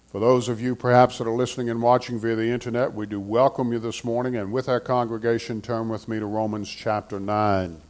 For those of you perhaps that are listening and watching via the internet, we do welcome you this morning, and with our congregation, turn with me to Romans chapter 9.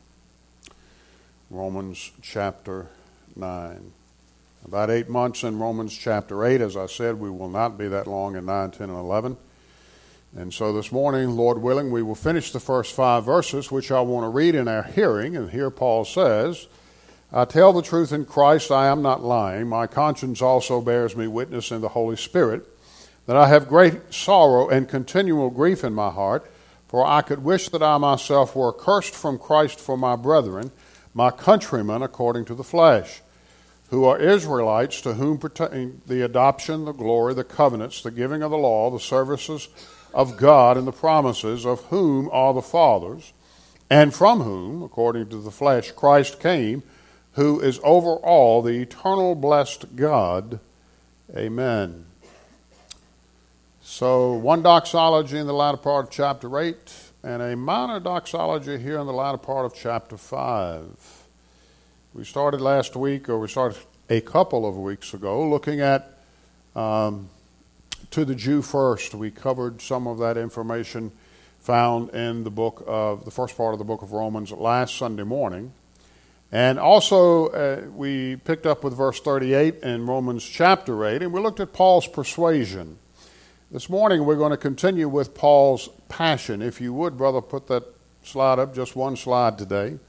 Romans chapter 9. About 8 months in Romans chapter 8. As I said, we will not be that long in 9, 10, and 11. And so this morning, Lord willing, we will finish the first 5 verses, which I want to read in our hearing. And here Paul says, I tell the truth in Christ, I am not lying. My conscience also bears me witness in the Holy Spirit, that I have great sorrow and continual grief in my heart, for I could wish that I myself were accursed from Christ for my brethren, my countrymen according to the flesh, who are Israelites, to whom pertain the adoption, the glory, the covenants, the giving of the law, the services of God, and the promises, of whom are the fathers, and from whom, according to the flesh, Christ came, who is over all, the eternal blessed God. Amen. So, one doxology in the latter part of chapter 8, and a minor doxology here in the latter part of chapter 5. We started last week, or we started a couple of weeks ago, looking at To the Jew First. We covered some of that information found in the first part of the book of Romans last Sunday morning. And also, we picked up with verse 38 in Romans chapter 8, and we looked at Paul's persuasion. This morning, we're going to continue with Paul's passion. If you would, brother, put that slide up, just one slide today.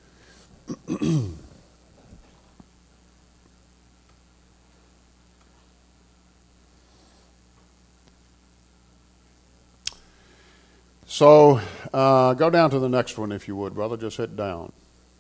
So, go down to the next one, if you would, brother. Just hit down.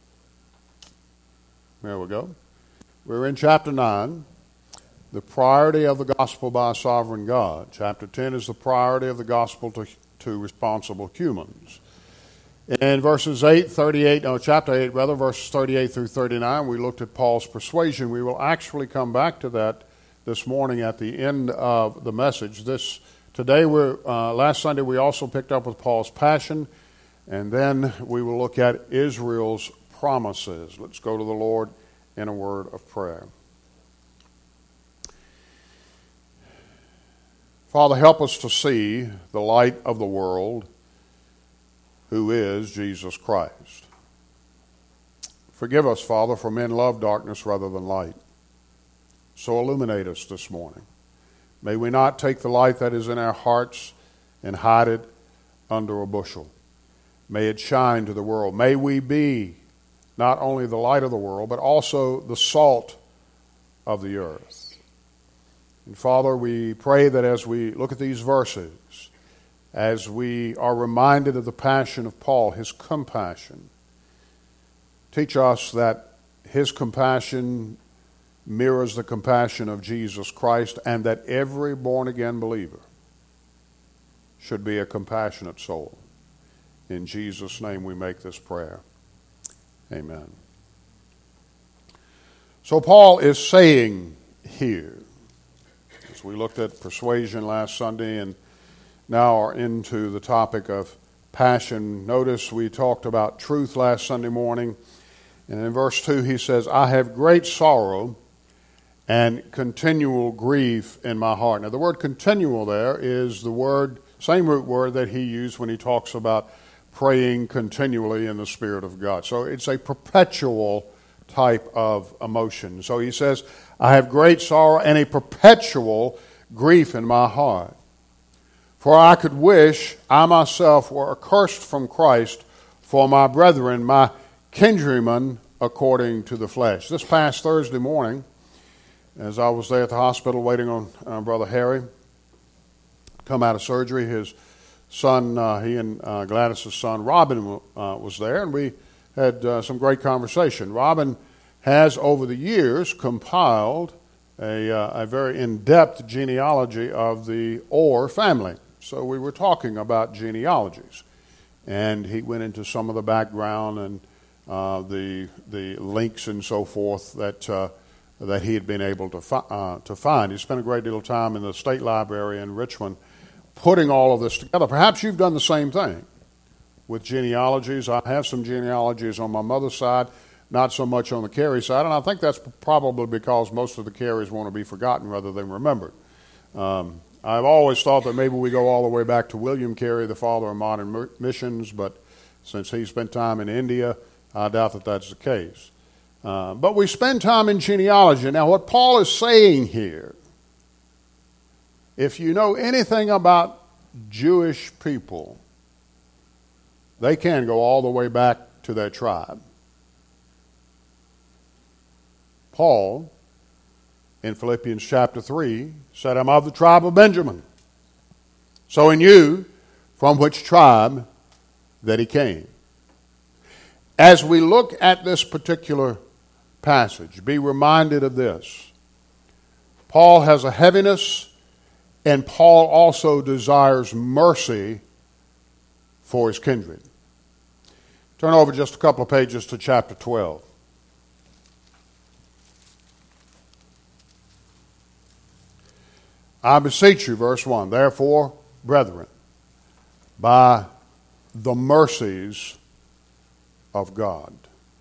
There we go. We're in chapter 9, the priority of the gospel by a sovereign God. Chapter 10 is the priority of the gospel to responsible humans. In verses chapter 8, verses 38 through 39, we looked at Paul's persuasion. We will actually come back to that this morning at the end of the message. Last Sunday we also picked up with Paul's passion, and then we will look at Israel's promises. Let's go to the Lord in a word of prayer. Father, help us to see the light of the world, who is Jesus Christ. Forgive us, Father, for men love darkness rather than light. So illuminate us this morning. May we not take the light that is in our hearts and hide it under a bushel. May it shine to the world. May we be not only the light of the world, but also the salt of the earth. And Father, we pray that as we look at these verses, as we are reminded of the passion of Paul, his compassion, teach us that his compassion mirrors the compassion of Jesus Christ, and that every born-again believer should be a compassionate soul. In Jesus' name we make this prayer. Amen. So Paul is saying here, as we looked at persuasion last Sunday and now are into the topic of passion. Notice we talked about truth last Sunday morning, and in verse 2 he says, I have great sorrow and continual grief in my heart. Now the word continual there is the same root word that he used when he talks about praying continually in the Spirit of God. So it's a perpetual type of emotion. So he says, I have great sorrow and a perpetual grief in my heart. For I could wish I myself were accursed from Christ for my brethren, my kinsmen according to the flesh. This past Thursday morning, as I was there at the hospital waiting on Brother Harry come out of surgery, his son, he and Gladys' son, Robin, was there, and we had some great conversation. Robin has, over the years, compiled a very in-depth genealogy of the Orr family. So we were talking about genealogies, and he went into some of the background and the links and so forth that he had been able to find. He spent a great deal of time in the State Library in Richmond putting all of this together. Perhaps you've done the same thing with genealogies. I have some genealogies on my mother's side, not so much on the Carey side, and I think that's probably because most of the Careys want to be forgotten rather than remembered. I've always thought that maybe we go all the way back to William Carey, the father of modern missions, but since he spent time in India, I doubt that that's the case. But we spend time in genealogy. Now, what Paul is saying here, if you know anything about Jewish people, they can go all the way back to their tribe. Paul, in Philippians chapter 3, said, I'm of the tribe of Benjamin. So he knew from which tribe that he came. As we look at this particular passage, be reminded of this. Paul has a heaviness, and Paul also desires mercy for his kindred. Turn over just a couple of pages to chapter 12. I beseech you, verse 1, therefore, brethren, by the mercies of God.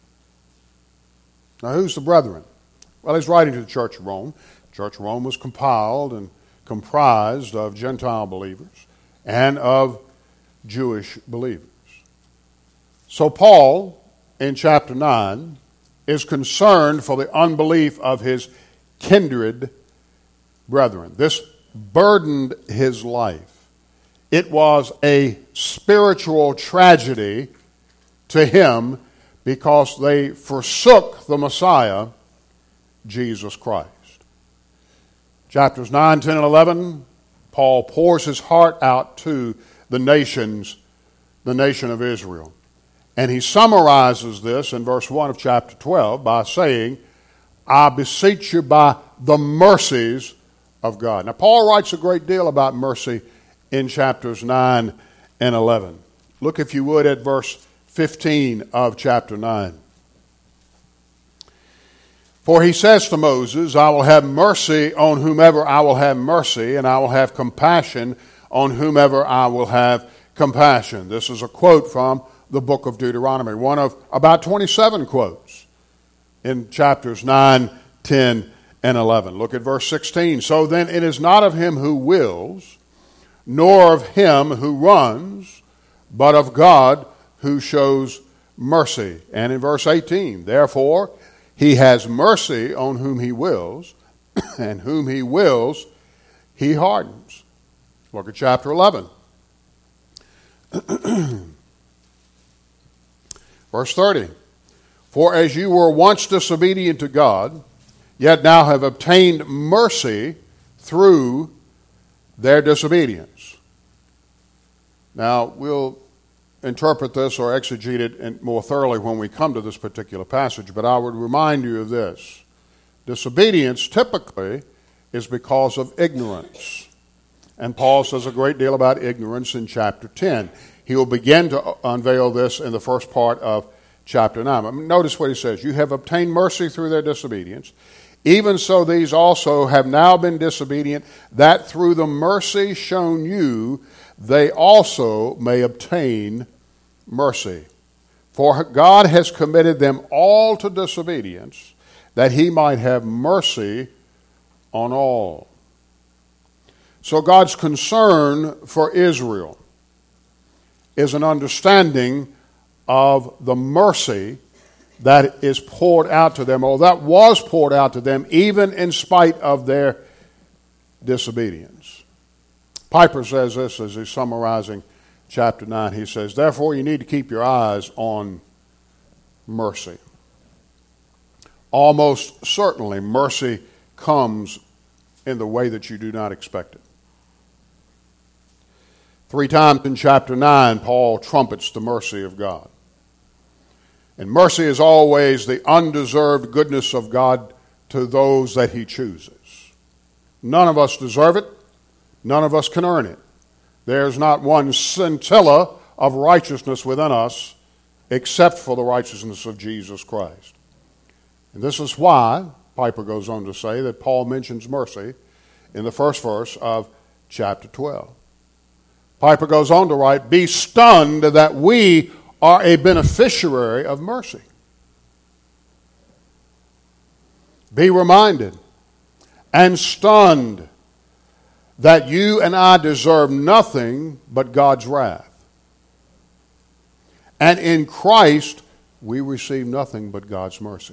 Now, who's the brethren? Well, he's writing to the Church of Rome. The Church of Rome was compiled and comprised of Gentile believers and of Jewish believers. So Paul, in chapter 9, is concerned for the unbelief of his kindred brethren. This burdened his life. It was a spiritual tragedy to him because they forsook the Messiah, Jesus Christ. Chapters 9, 10, and 11, Paul pours his heart out to the nation of Israel. And he summarizes this in verse 1 of chapter 12 by saying, I beseech you by the mercies of God. Now, Paul writes a great deal about mercy in chapters 9 and 11. Look, if you would, at verse 15 of chapter 9. For he says to Moses, I will have mercy on whomever I will have mercy, and I will have compassion on whomever I will have compassion. This is a quote from the book of Deuteronomy, one of about 27 quotes in chapters 9, 10, and 11. Look at verse 16. So then it is not of him who wills, nor of him who runs, but of God who shows mercy. And in verse 18, therefore he has mercy on whom he wills, and whom he wills he hardens. Look at chapter 11. Verse 30. For as you were once disobedient to God, yet now have obtained mercy through their disobedience. Now, we'll interpret this or exegete it more thoroughly when we come to this particular passage, but I would remind you of this. Disobedience typically is because of ignorance. And Paul says a great deal about ignorance in chapter 10. He will begin to unveil this in the first part of chapter 9. Notice what he says. You have obtained mercy through their disobedience. Even so these also have now been disobedient, that through the mercy shown you, they also may obtain mercy. For God has committed them all to disobedience, that he might have mercy on all. So God's concern for Israel is an understanding of the mercy that is poured out to them, or that was poured out to them, even in spite of their disobedience. Piper says this as he's summarizing chapter 9. He says, therefore you need to keep your eyes on mercy. Almost certainly mercy comes in the way that you do not expect it. 3 times in chapter 9, Paul trumpets the mercy of God. And mercy is always the undeserved goodness of God to those that he chooses. None of us deserve it. None of us can earn it. There's not one scintilla of righteousness within us except for the righteousness of Jesus Christ. And this is why, Piper goes on to say, that Paul mentions mercy in the first verse of chapter 12. Piper goes on to write, be stunned that we are a beneficiary of mercy. Be reminded and stunned that you and I deserve nothing but God's wrath. And in Christ, we receive nothing but God's mercy.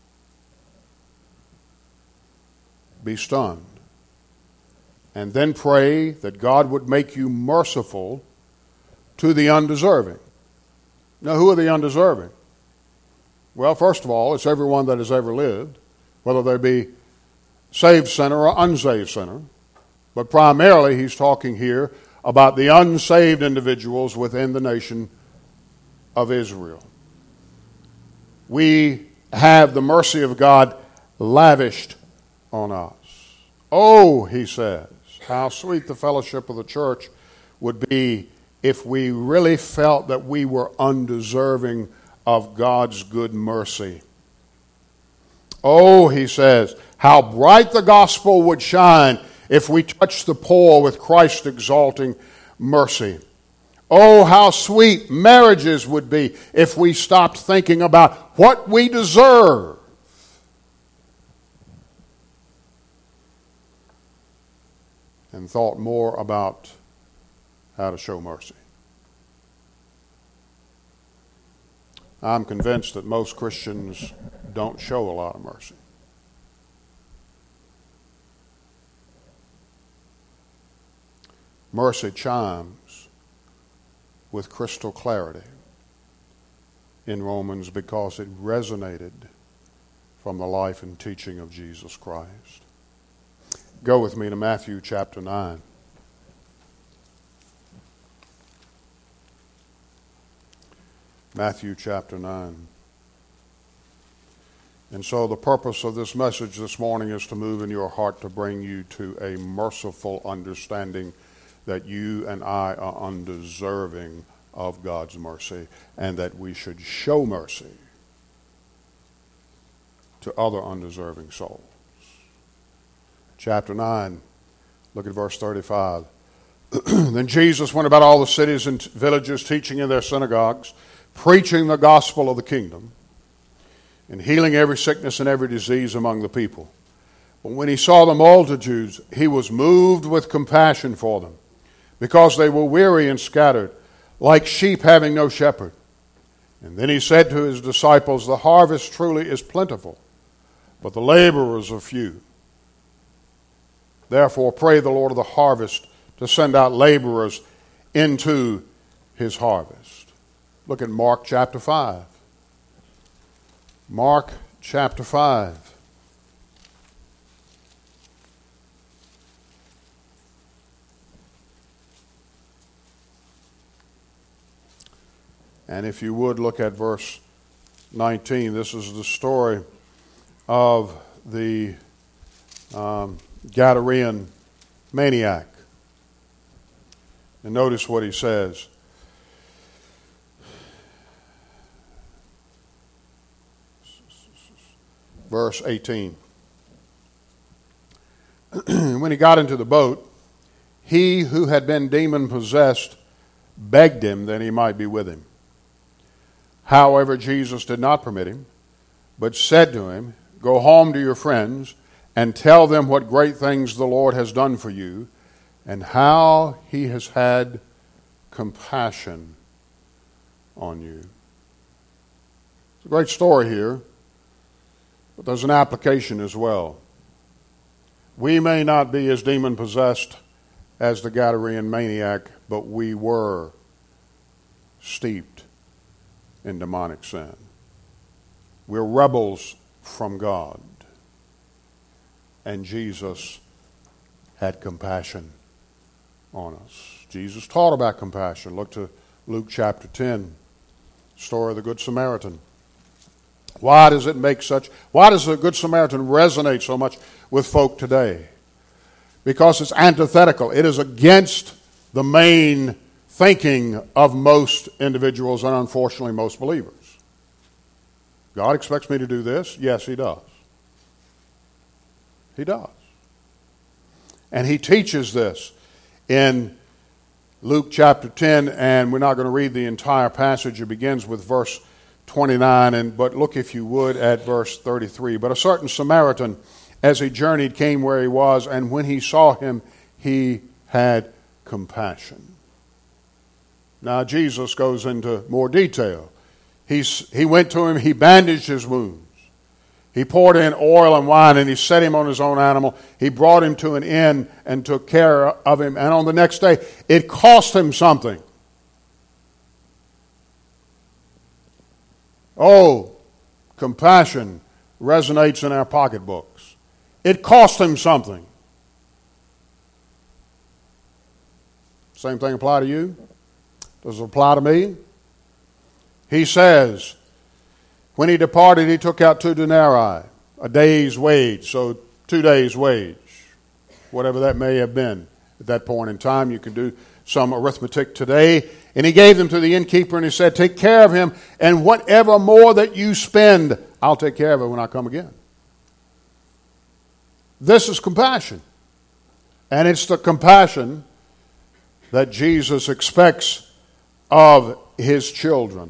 Be stunned. And then pray that God would make you merciful to the undeserving. Now, who are the undeserving? Well, first of all, it's everyone that has ever lived, whether they be saved sinner or unsaved sinner. But primarily, he's talking here about the unsaved individuals within the nation of Israel. We have the mercy of God lavished on us. Oh, he says, how sweet the fellowship of the church would be if we really felt that we were undeserving of God's good mercy. Oh, he says, how bright the gospel would shine if we touched the poor with Christ's exalting mercy. Oh, how sweet marriages would be if we stopped thinking about what we deserve and thought more about how to show mercy. I'm convinced that most Christians don't show a lot of mercy. Mercy chimes with crystal clarity in Romans because it resonated from the life and teaching of Jesus Christ. Go with me to Matthew chapter 9. Matthew chapter 9. And so the purpose of this message this morning is to move in your heart to bring you to a merciful understanding that you and I are undeserving of God's mercy and that we should show mercy to other undeserving souls. Chapter 9, look at verse 35. Then Jesus went about all the cities and villages, teaching in their synagogues, preaching the gospel of the kingdom, and healing every sickness and every disease among the people. But when he saw the multitudes, he was moved with compassion for them, because they were weary and scattered, like sheep having no shepherd. And then he said to his disciples, the harvest truly is plentiful, but the laborers are few. Therefore pray the Lord of the harvest to send out laborers into his harvest. Look at Mark chapter 5. Mark chapter 5. And if you would look at verse 19, this is the story of the Gadarean maniac. And notice what he says. Verse 18. When he got into the boat, he who had been demon-possessed begged him that he might be with him. However, Jesus did not permit him, but said to him, go home to your friends and tell them what great things the Lord has done for you and how he has had compassion on you. It's a great story here, but there's an application as well. We may not be as demon-possessed as the Gadarean maniac, but we were steeped in demonic sin. We're rebels from God. And Jesus had compassion on us. Jesus taught about compassion. Look to Luke chapter 10, story of the Good Samaritan. Why does the Good Samaritan resonate so much with folk today? Because it's antithetical. It is against the main thinking of most individuals and unfortunately most believers. God expects me to do this? Yes, he does. He does. And he teaches this in Luke chapter 10, and we're not going to read the entire passage. It begins with verse 29, but look, if you would, at verse 33. But a certain Samaritan, as he journeyed, came where he was, and when he saw him, he had compassion. Now Jesus goes into more detail. He went to him, he bandaged his wounds. He poured in oil and wine, and he set him on his own animal. He brought him to an inn and took care of him. And on the next day, it cost him something. Oh, compassion resonates in our pocketbooks. It cost him something. Same thing apply to you? Does it apply to me? He says, when he departed, he took out 2 denarii, a day's wage, so 2 days' wage, whatever that may have been at that point in time. You can do some arithmetic today. And he gave them to the innkeeper, and he said, take care of him, and whatever more that you spend, I'll take care of it when I come again. This is compassion. And it's the compassion that Jesus expects of his children.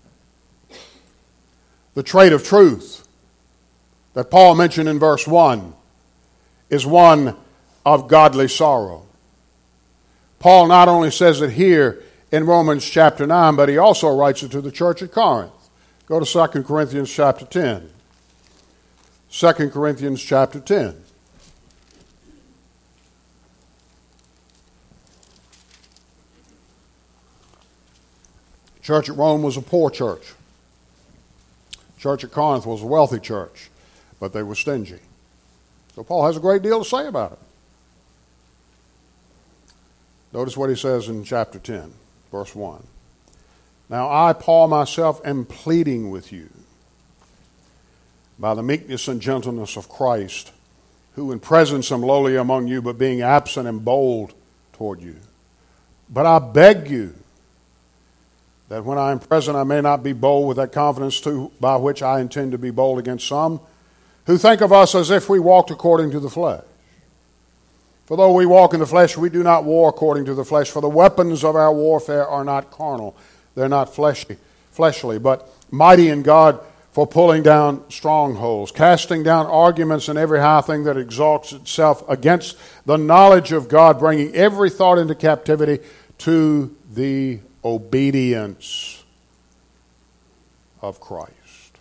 The trait of truth that Paul mentioned in verse 1 is one of godly sorrow. Paul not only says it here in Romans chapter 9, but he also writes it to the church at Corinth. Go to 2 Corinthians chapter 10. 2 Corinthians chapter 10. The church at Rome was a poor church. The church at Corinth was a wealthy church, but they were stingy. So Paul has a great deal to say about it. Notice what he says in chapter 10, verse 1. Now I, Paul, myself, am pleading with you by the meekness and gentleness of Christ, who in presence am lowly among you, but being absent am bold toward you. But I beg you that when I am present I may not be bold with that confidence too, by which I intend to be bold against some who think of us as if we walked according to the flesh. For though we walk in the flesh, we do not war according to the flesh. For the weapons of our warfare are not carnal. They're not fleshly, but mighty in God for pulling down strongholds, casting down arguments and every high thing that exalts itself against the knowledge of God, bringing every thought into captivity to the obedience of Christ.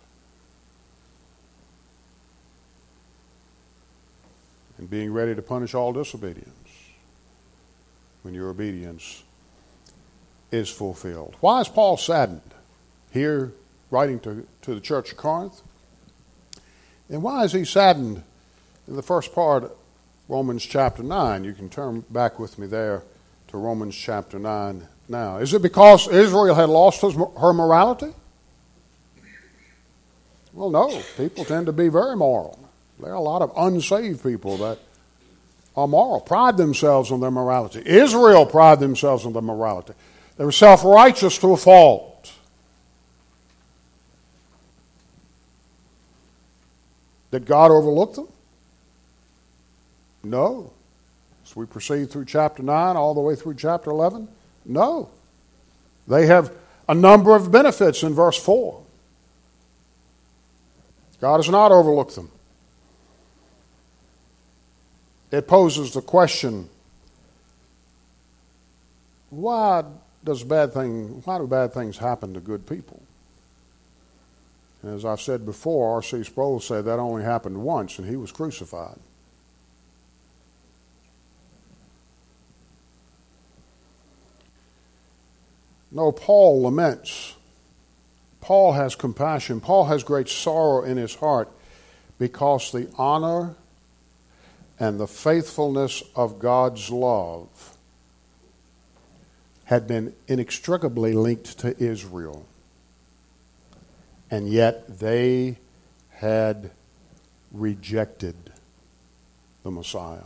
And being ready to punish all disobedience when your obedience is fulfilled. Why is Paul saddened here, writing to the church of Corinth? And why is he saddened in the first part of Romans chapter 9? You can turn back with me there to Romans chapter 9 now. Is it because Israel had lost her morality? Well, no. People tend to be very moral. There are a lot of unsaved people that are moral, pride themselves on their morality. Israel pride themselves on their morality. They were self-righteous to a fault. Did God overlook them? No. As we proceed through chapter 9 all the way through chapter 11, no. They have a number of benefits in verse 4. God has not overlooked them. It poses the question, why do bad things happen to good people? And as I've said before, R.C. Sproul said that only happened once, and he was crucified. No, Paul laments. Paul has compassion. Paul has great sorrow in his heart because the honor and the faithfulness of God's love had been inextricably linked to Israel. And yet they had rejected the Messiah.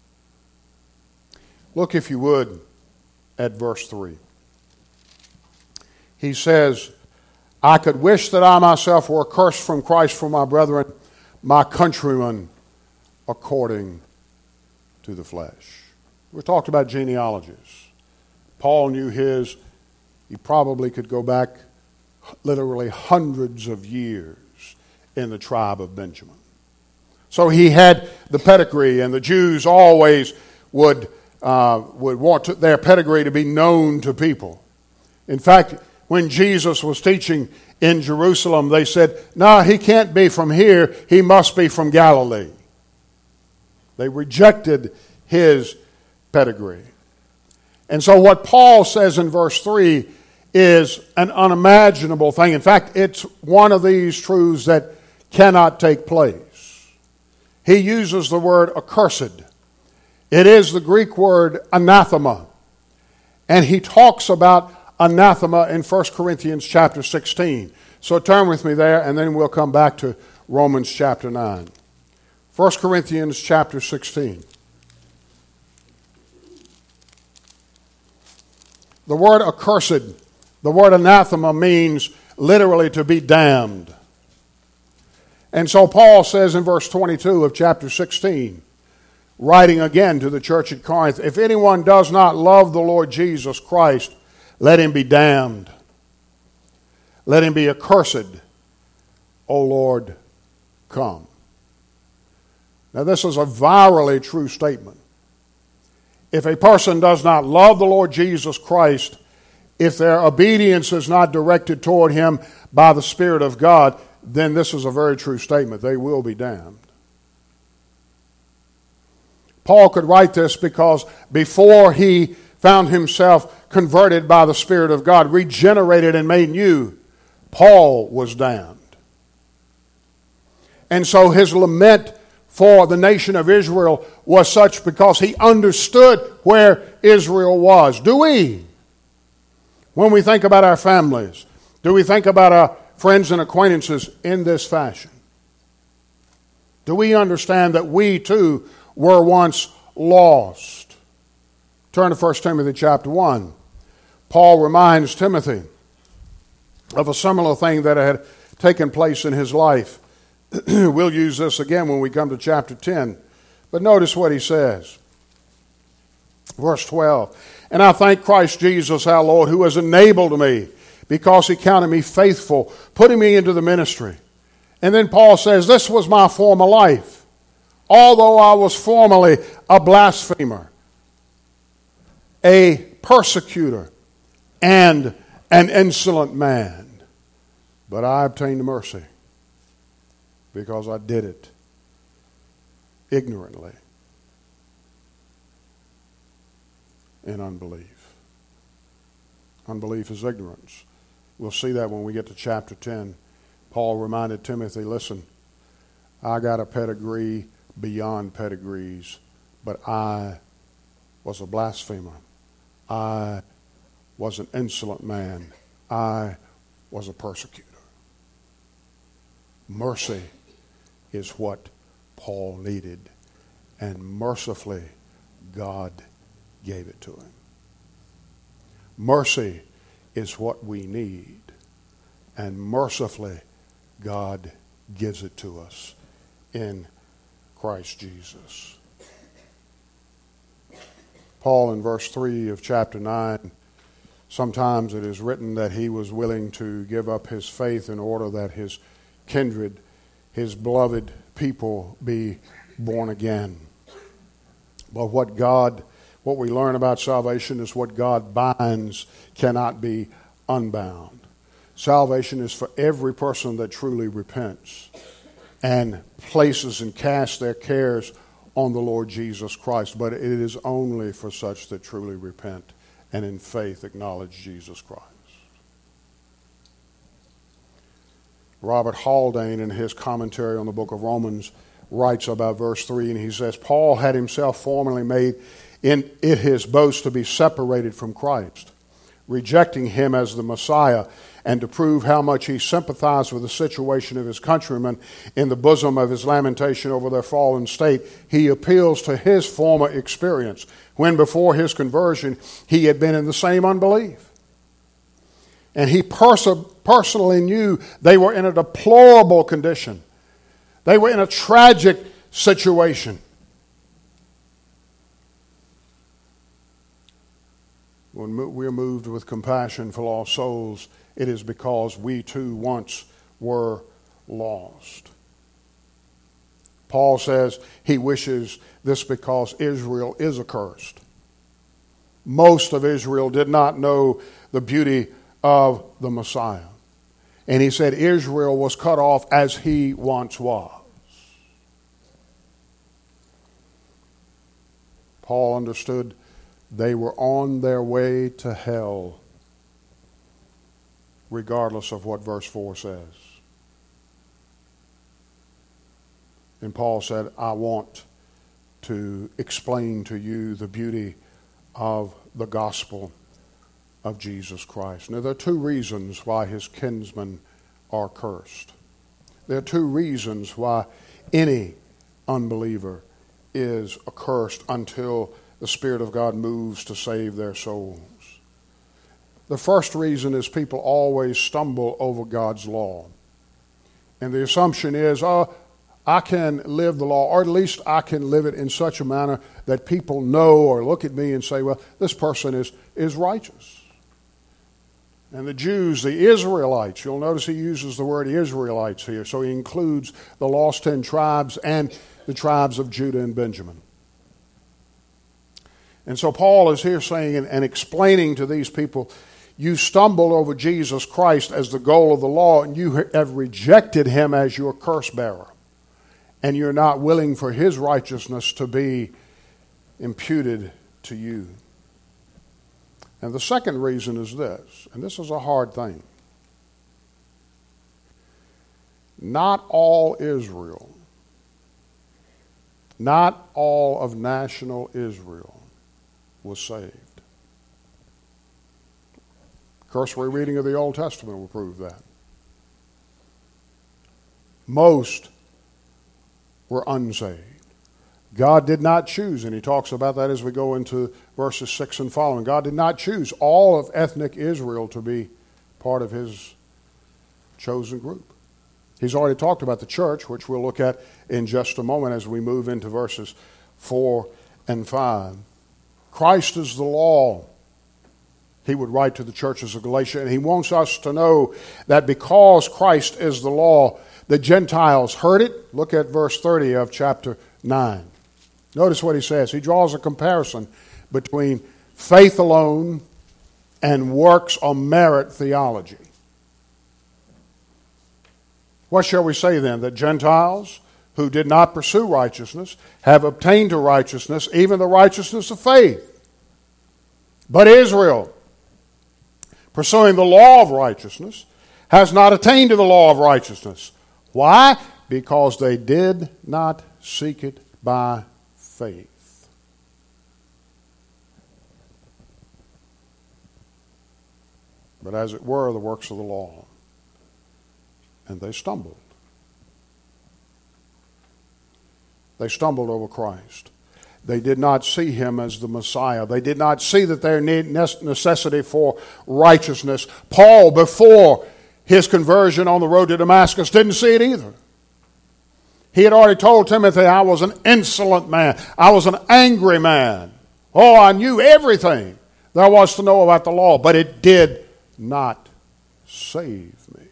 Look, if you would, at verse 3. He says, I could wish that I myself were accursed from Christ for my brethren, my countrymen, according to the flesh. We talked about genealogies. Paul knew his. He probably could go back literally hundreds of years in the tribe of Benjamin. So he had the pedigree, and the Jews always would would want their pedigree to be known to people. In fact, when Jesus was teaching in Jerusalem, they said, "No, he can't be from here. He must be from Galilee." They rejected his pedigree. And so what Paul says in verse 3 is an unimaginable thing. In fact, it's one of these truths that cannot take place. He uses the word accursed. It is the Greek word anathema. And he talks about anathema in 1 Corinthians chapter 16. So turn with me there, and then we'll come back to Romans chapter 9. 1 Corinthians chapter 16. The word accursed, the word anathema, means literally to be damned. And so Paul says in verse 22 of chapter 16, writing again to the church at Corinth, "If anyone does not love the Lord Jesus Christ, let him be damned. Let him be accursed. O Lord, come." Now this is a virally true statement. If a person does not love the Lord Jesus Christ, if their obedience is not directed toward him by the Spirit of God, then this is a very true statement. They will be damned. Paul could write this because before he found himself converted by the Spirit of God, regenerated and made new, Paul was damned. And so his lament for the nation of Israel was such because he understood where Israel was. Do we? When we think about our families, do we think about our friends and acquaintances in this fashion? Do we understand that we too were once lost? Turn to 1 Timothy chapter 1. Paul reminds Timothy of a similar thing that had taken place in his life. We'll use this again when we come to chapter 10. But notice what he says. Verse 12. "And I thank Christ Jesus our Lord, who has enabled me, because he counted me faithful, putting me into the ministry." And then Paul says, "This was my former life, although I was formerly a blasphemer, a persecutor, and an insolent man. But I obtained mercy, because I did it ignorantly in unbelief." Unbelief is ignorance. We'll see that when we get to chapter 10. Paul reminded Timothy, "Listen, I got a pedigree beyond pedigrees, but I was a blasphemer. I was an insolent man. I was a persecutor." Mercy is what Paul needed, and mercifully God gave it to him. Mercy is what we need, and mercifully God gives it to us in Christ Jesus. Paul in verse 3 of chapter 9, sometimes it is written that he was willing to give up his faith in order that his kindred, his beloved people, be born again. But what we learn about salvation is what God binds cannot be unbound. Salvation is for every person that truly repents and places and casts their cares on the Lord Jesus Christ. But it is only for such that truly repent and in faith acknowledge Jesus Christ. Robert Haldane, in his commentary on the book of Romans, writes about verse 3, and he says, "Paul had himself formerly made in it his boast to be separated from Christ, rejecting him as the Messiah, and to prove how much he sympathized with the situation of his countrymen in the bosom of his lamentation over their fallen state, he appeals to his former experience, when before his conversion he had been in the same unbelief. And he personally knew they were in a deplorable condition. They were in a tragic situation. When we are moved with compassion for lost souls, it is because we too once were lost. Paul says he wishes this because Israel is accursed. Most of Israel did not know the beauty of the Messiah. And he said Israel was cut off as he once was. Paul understood they were on their way to hell, regardless of what verse 4 says. And Paul said, I want to explain to you the beauty of the gospel of Jesus Christ. Now, there are two reasons why his kinsmen are cursed. There are two reasons why any unbeliever is accursed until the Spirit of God moves to save their souls. The first reason is people always stumble over God's law. And the assumption is, I can live the law, or at least I can live it in such a manner that people know or look at me and say, well, this person is righteous. And the Jews, the Israelites, you'll notice he uses the word Israelites here, so he includes the lost 10 tribes and the tribes of Judah and Benjamin. And so Paul is here saying and explaining to these people, you stumbled over Jesus Christ as the goal of the law, and you have rejected him as your curse bearer. And you're not willing for his righteousness to be imputed to you. And the second reason is this, and this is a hard thing. Not all Israel, not all of national Israel was saved. Cursory reading of the Old Testament will prove that. Most were unsaved. God did not choose, and he talks about that as we go into verses 6 and following. God did not choose all of ethnic Israel to be part of his chosen group. He's already talked about the church, which we'll look at in just a moment as we move into verses 4 and 5. Christ is the law, he would write to the churches of Galatia, and he wants us to know that because Christ is the law, the Gentiles heard it. Look at verse 30 of chapter 9. Notice what he says. He draws a comparison between faith alone and works or merit theology. What shall we say then? That Gentiles who did not pursue righteousness have obtained to righteousness, even the righteousness of faith. But Israel, pursuing the law of righteousness, has not attained to the law of righteousness. Why? Because they did not seek it by faith. But as it were, the works of the law. And they stumbled. They stumbled over Christ. They did not see him as the Messiah. They did not see that their necessity for righteousness. Paul, before his conversion on the road to Damascus, didn't see it either. He had already told Timothy, I was an insolent man. I was an angry man. Oh, I knew everything there was to know about the law, but it did not save me.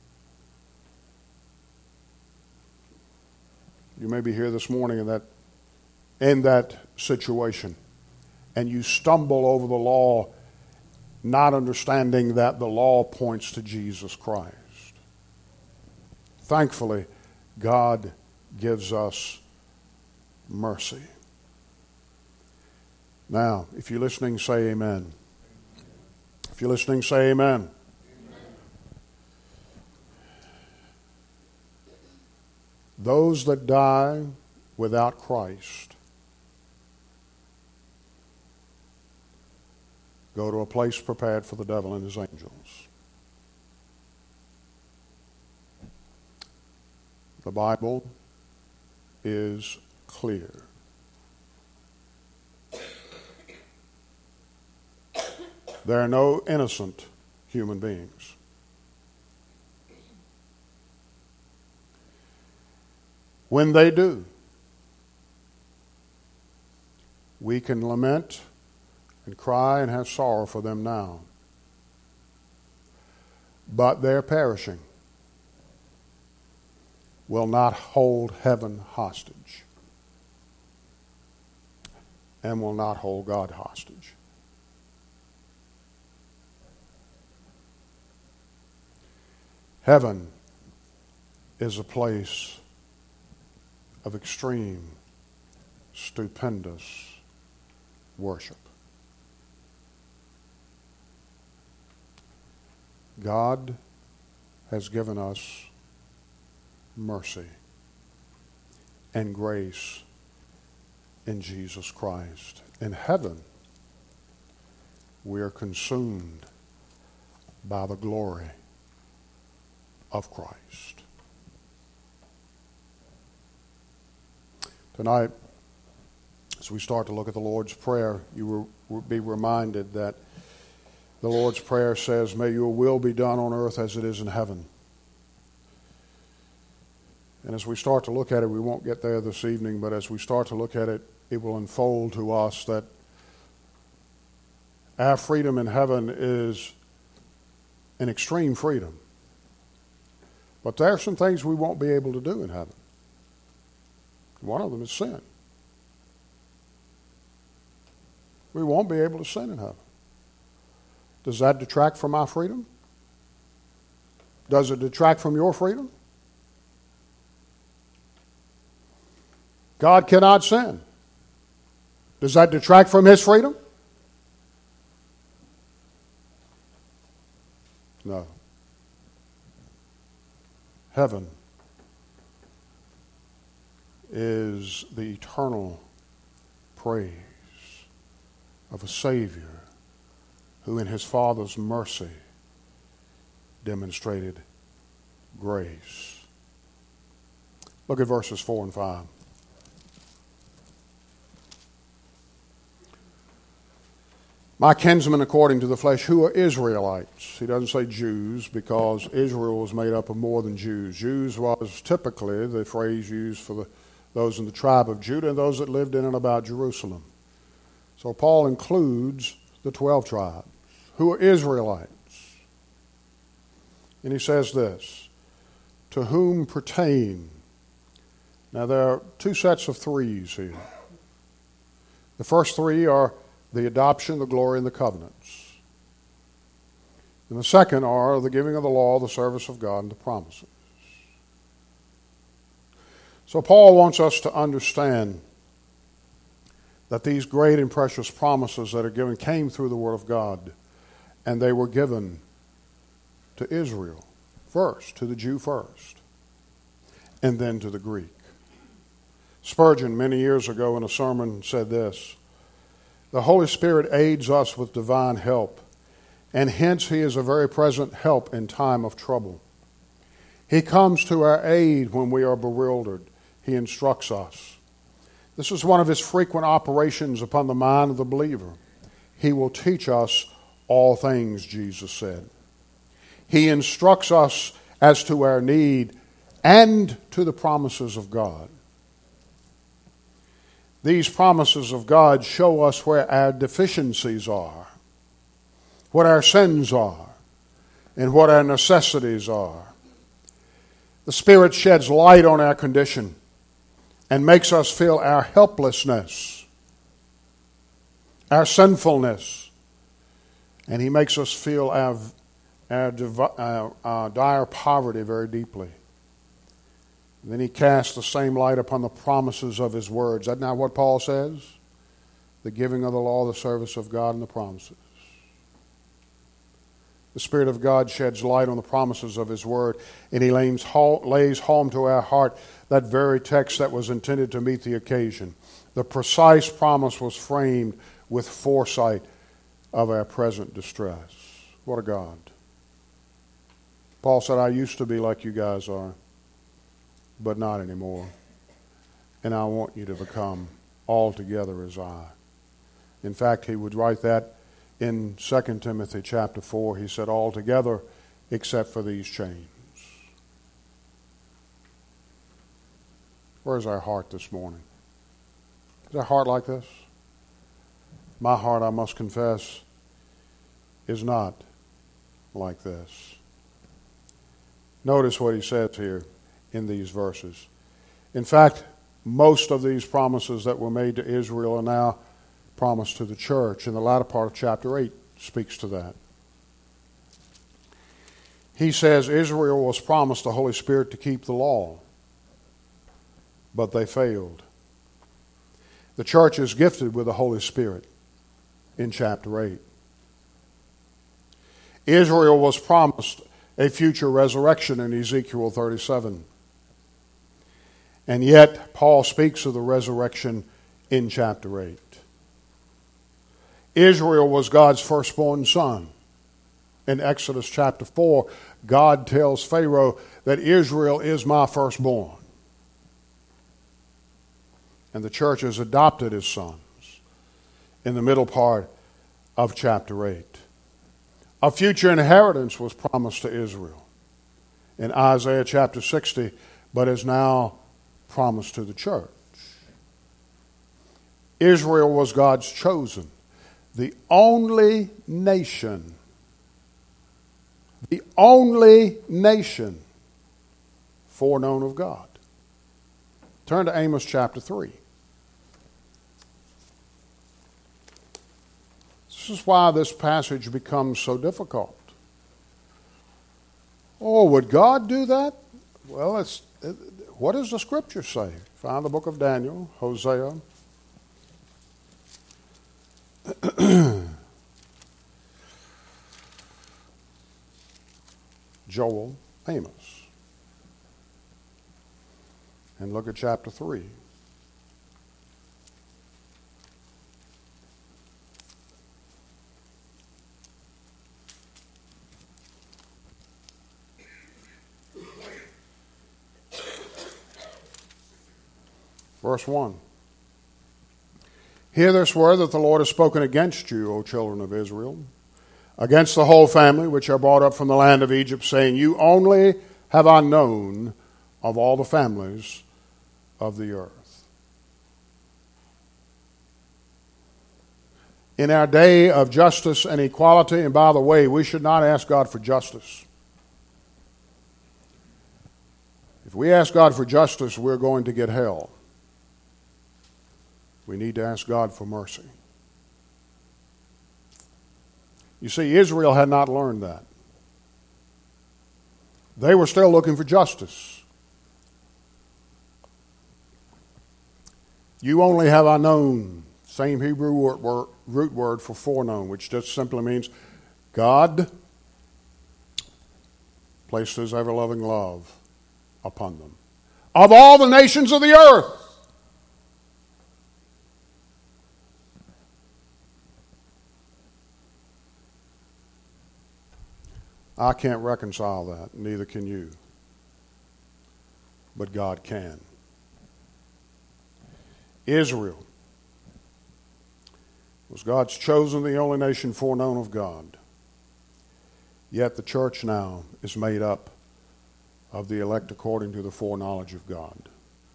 You may be here this morning in that situation, and you stumble over the law, not understanding that the law points to Jesus Christ. Thankfully, God gives us mercy. Now, if you're listening, say amen. If you're listening, say amen. Those that die without Christ go to a place prepared for the devil and his angels. The Bible is clear. There are no innocent human beings. When they do, we can lament and cry and have sorrow for them now. But their perishing will not hold heaven hostage and will not hold God hostage. Heaven is a place of extreme, stupendous worship. God has given us mercy and grace in Jesus Christ. In heaven, we are consumed by the glory of Christ. Tonight, as we start to look at the Lord's Prayer, you will be reminded that the Lord's Prayer says, "May your will be done on earth as it is in heaven." And as we start to look at it, we won't get there this evening, but as we start to look at it, it will unfold to us that our freedom in heaven is an extreme freedom. But there are some things we won't be able to do in heaven. One of them is sin. We won't be able to sin in heaven. Does that detract from our freedom? Does it detract from your freedom? God cannot sin. Does that detract from his freedom? No. Heaven is the eternal praise of a Savior who in his Father's mercy demonstrated grace. Look at verses 4 and 5. My kinsmen according to the flesh, who are Israelites. He doesn't say Jews because Israel was made up of more than Jews. Jews was typically the phrase used for those in the tribe of Judah and those that lived in and about Jerusalem. So Paul includes the 12 tribes, who are Israelites. And he says this, to whom pertain. Now there are two sets of threes here. The first three are the adoption, the glory, and the covenants. And the second are the giving of the law, the service of God, and the promises. So Paul wants us to understand that these great and precious promises that are given came through the Word of God, and they were given to Israel first, to the Jew first, and then to the Greek. Spurgeon, many years ago in a sermon, said this, the Holy Spirit aids us with divine help, and hence he is a very present help in time of trouble. He comes to our aid when we are bewildered. He instructs us. This is one of his frequent operations upon the mind of the believer. He will teach us all things, Jesus said. He instructs us as to our need and to the promises of God. These promises of God show us where our deficiencies are, what our sins are, and what our necessities are. The Spirit sheds light on our condition and makes us feel our helplessness, our sinfulness, and he makes us feel our dire poverty very deeply. And then he casts the same light upon the promises of his words. Isn't that what Paul says? The giving of the law, the service of God, and the promises. The Spirit of God sheds light on the promises of his word, and he lays home to our heart that very text that was intended to meet the occasion. The precise promise was framed with foresight of our present distress. What a God. Paul said, I used to be like you guys are, but not anymore. And I want you to become altogether as I. In fact, he would write that in 2 Timothy chapter 4. He said, altogether except for these chains. Where's our heart this morning? Is our heart like this? My heart, I must confess, is not like this. Notice what he says here in these verses. In fact, most of these promises that were made to Israel are now promised to the church. And the latter part of chapter 8 speaks to that. he says Israel was promised the Holy Spirit to keep the law, but they failed. The church is gifted with the Holy Spirit in chapter 8. Israel was promised a future resurrection in Ezekiel 37. And yet, Paul speaks of the resurrection in chapter 8. Israel was God's firstborn son. In Exodus chapter 4, God tells Pharaoh that Israel is my firstborn. And the church is adopted as sons in the middle part of chapter 8. A future inheritance was promised to Israel in Isaiah chapter 60, but is now promised to the church. Israel was God's chosen, the only nation foreknown of God. Turn to Amos chapter 3. This is why this passage becomes so difficult. Oh, would God do that? Well, what does the Scripture say? Find the book of Daniel, Hosea. Joel, Amos. And look at chapter 3. Verse 1. Hear this word that the Lord has spoken against you, O children of Israel, against the whole family which are brought up from the land of Egypt, saying, You only have I known of all the families of the earth. In our day of justice and equality, and by the way, we should not ask God for justice. If we ask God for justice, we're going to get hell. We need to ask God for mercy. You see, Israel had not learned that. They were still looking for justice. You only have I known, same Hebrew root word for foreknown, which just simply means God placed His ever-loving love upon them. Of all the nations of the earth, I can't reconcile that, neither can you. But God can. Israel was God's chosen, the only nation foreknown of God. Yet the church now is made up of the elect according to the foreknowledge of God.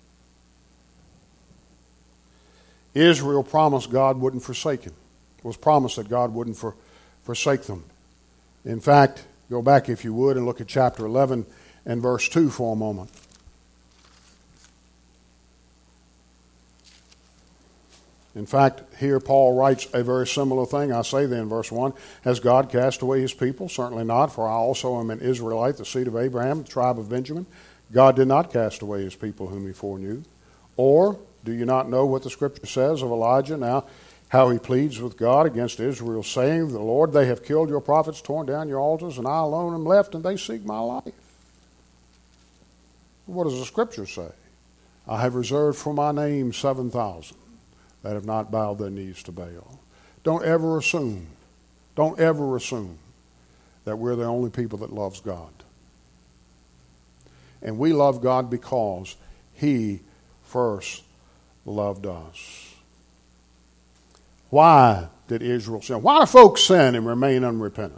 Israel promised God wouldn't forsake him. It was promised that God wouldn't forsake them. In fact, go back, if you would, and look at chapter 11 and verse 2 for a moment. In fact, here Paul writes a very similar thing. I say then, verse 1, Has God cast away his people? Certainly not, for I also am an Israelite, the seed of Abraham, the tribe of Benjamin. God did not cast away his people whom he foreknew. Or, do you not know what the Scripture says of Elijah now, how he pleads with God against Israel, saying, The Lord, they have killed your prophets, torn down your altars, and I alone am left, and they seek my life. What does the Scripture say? I have reserved for my name 7,000 that have not bowed their knees to Baal. Don't ever assume that we're the only people that loves God. And we love God because he first loved us. Why did Israel sin? Why do folks sin and remain unrepentant?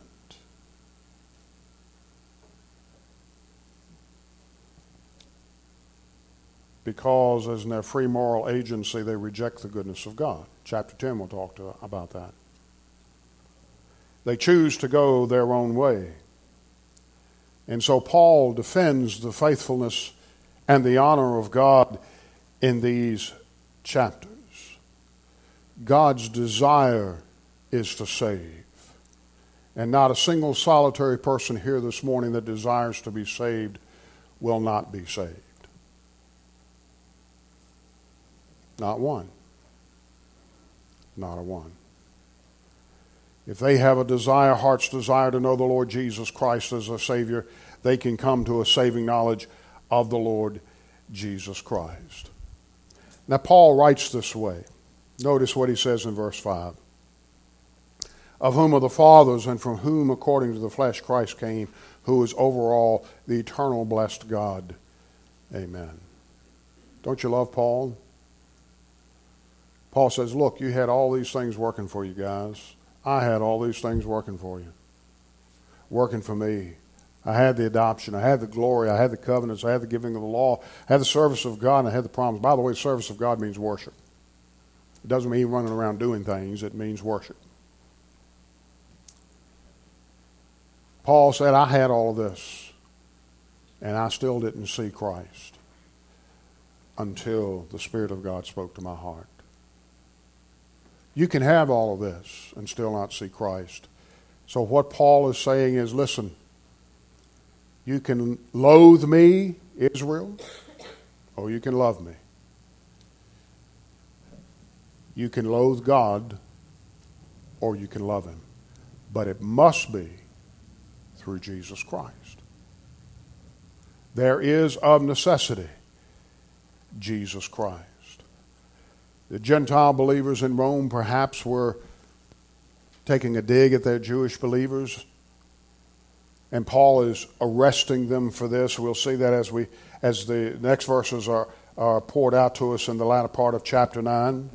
Because as in their free moral agency, they reject the goodness of God. Chapter 10 will talk about that. They choose to go their own way. And so Paul defends the faithfulness and the honor of God in these chapters. God's desire is to save. And not a single solitary person here this morning that desires to be saved will not be saved. Not one. Not a one. If they have a desire, heart's desire to know the Lord Jesus Christ as a Savior, they can come to a saving knowledge of the Lord Jesus Christ. Now, Paul writes this way. Notice what he says in verse 5. Of whom are the fathers, and from whom, according to the flesh, Christ came, who is over all, the eternal blessed God. Amen. Don't you love Paul? Paul says, look, you had all these things working for you guys. I had all these things working for you. Working for me. I had the adoption. I had the glory. I had the covenants. I had the giving of the law. I had the service of God, and I had the promise. By the way, the service of God means worship. It doesn't mean running around doing things. It means worship. Paul said, I had all of this, and I still didn't see Christ until the Spirit of God spoke to my heart. You can have all of this and still not see Christ. So what Paul is saying is, listen, you can loathe me, Israel, or you can love me. You can loathe God, or you can love Him. But it must be through Jesus Christ. There is of necessity Jesus Christ. The Gentile believers in Rome perhaps were taking a dig at their Jewish believers, and Paul is arresting them for this. We'll see that as the next verses are poured out to us in the latter part of chapter 9.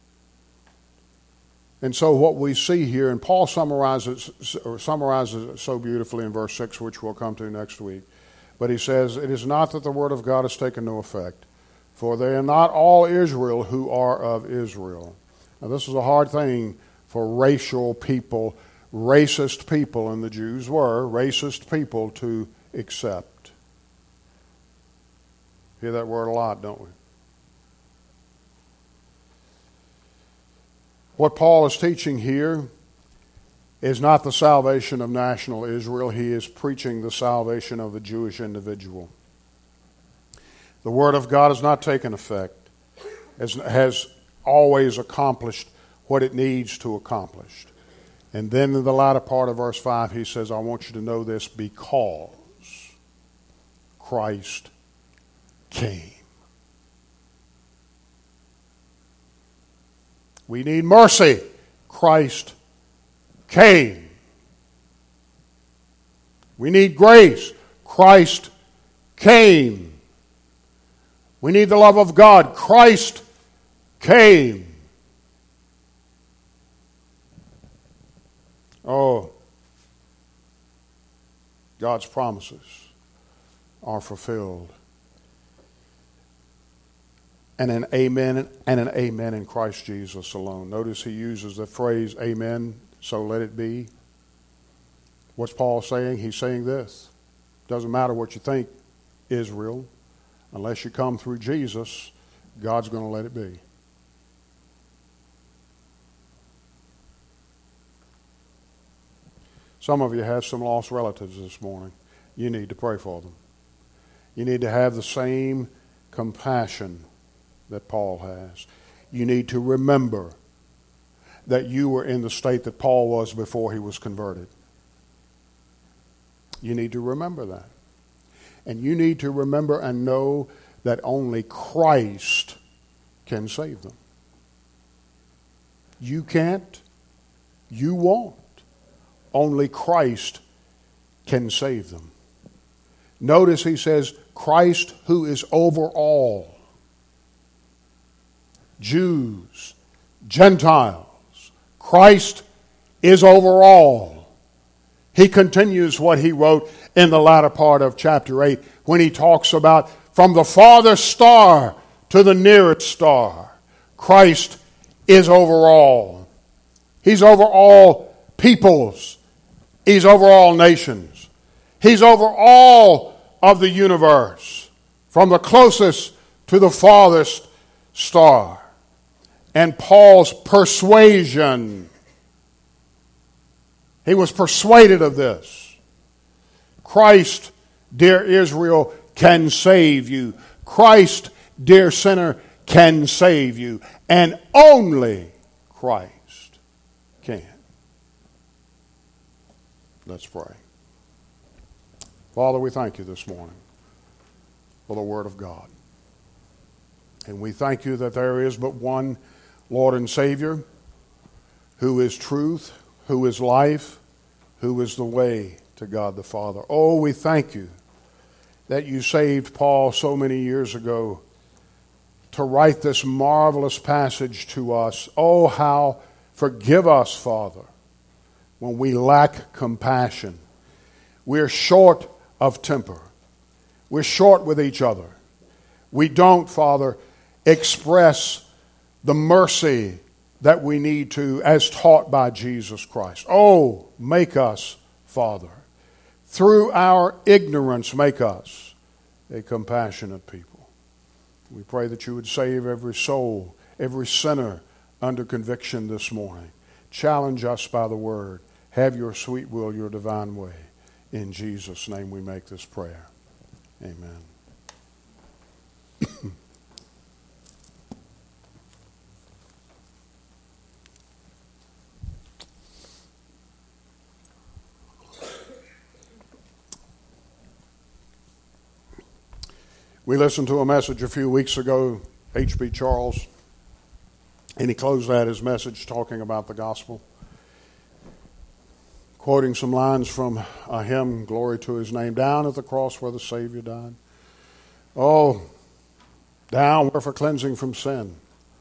And so what we see here, and Paul summarizes it so beautifully in verse 6, which we'll come to next week. But he says, it is not that the word of God has taken no effect, for they are not all Israel who are of Israel. Now this is a hard thing for racial people, racist people, and the Jews were racist people to accept. Hear that word a lot, don't we? What Paul is teaching here is not the salvation of national Israel. He is preaching the salvation of the Jewish individual. The Word of God has not taken effect, has always accomplished what it needs to accomplish. And then in the latter part of verse 5, he says, I want you to know this because Christ came. We need mercy. Christ came. We need grace. Christ came. We need the love of God. Christ came. Oh, God's promises are fulfilled. And an amen in Christ Jesus alone. Notice he uses the phrase amen, so let it be. What's Paul saying? He's saying this. Doesn't matter what you think, Israel. Unless you come through Jesus, God's going to let it be. Some of you have some lost relatives this morning. You need to pray for them. You need to have the same compassion that Paul has. You need to remember that you were in the state that Paul was before he was converted. You need to remember that. And you need to remember and know that only Christ can save them. You can't. You won't. Only Christ can save them. Notice he says, Christ who is over all. Jews, Gentiles. Christ is over all. He continues what he wrote in the latter part of chapter 8 when he talks about from the farthest star to the nearest star. Christ is over all. He's over all peoples. He's over all nations. He's over all of the universe, from the closest to the farthest star. And Paul's persuasion, He was persuaded of this. Christ, dear Israel, can save you. Christ, dear sinner, can save you. And only Christ can. Let's pray. Father, we thank you this morning for the Word of God. And we thank you that there is but one Lord and Savior who is truth, who is life, who is the way to God the Father. Oh, we thank you that you saved Paul so many years ago to write this marvelous passage to us. Oh, how forgive us, Father, when we lack compassion. We're short of temper. We're short with each other. We don't, Father, express the mercy that we need to as taught by Jesus Christ. Oh, make us, Father, through our ignorance, make us a compassionate people. We pray that you would save every soul, every sinner under conviction this morning. Challenge us by the word. Have your sweet will, your divine way. In Jesus' name we make this prayer. Amen. We listened to a message a few weeks ago, H.B. Charles, and he closed out his message talking about the gospel, quoting some lines from a hymn, Glory to His Name, down at the cross where the Savior died. Oh, down where for cleansing from sin.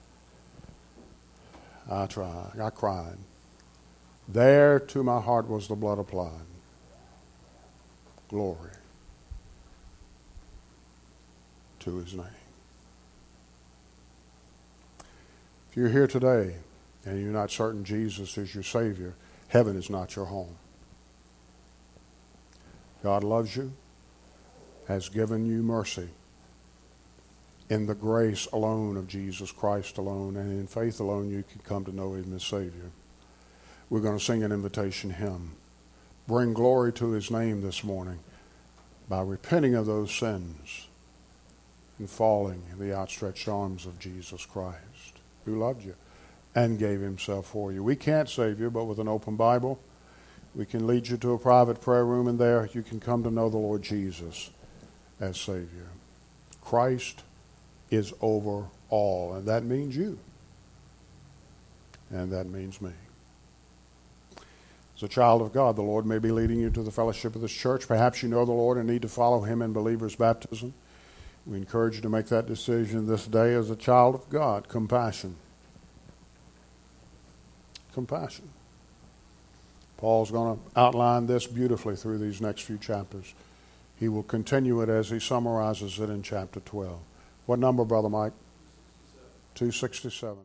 I cried. There to my heart was the blood applied. Glory to His name. If you're here today and you're not certain Jesus is your Savior, heaven is not your home. God loves you, has given you mercy in the grace alone of Jesus Christ alone, and in faith alone you can come to know Him as Savior. We're going to sing an invitation hymn. Bring glory to His name this morning by repenting of those sins and falling in the outstretched arms of Jesus Christ, who loved you and gave Himself for you. We can't save you, but with an open Bible, we can lead you to a private prayer room, and there you can come to know the Lord Jesus as Savior. Christ is over all, and that means you. And that means me. As a child of God, the Lord may be leading you to the fellowship of this church. Perhaps you know the Lord and need to follow Him in believer's baptism. We encourage you to make that decision this day as a child of God. Compassion. Compassion. Paul's going to outline this beautifully through these next few chapters. He will continue it as he summarizes it in chapter 12. What number, Brother Mike? 267.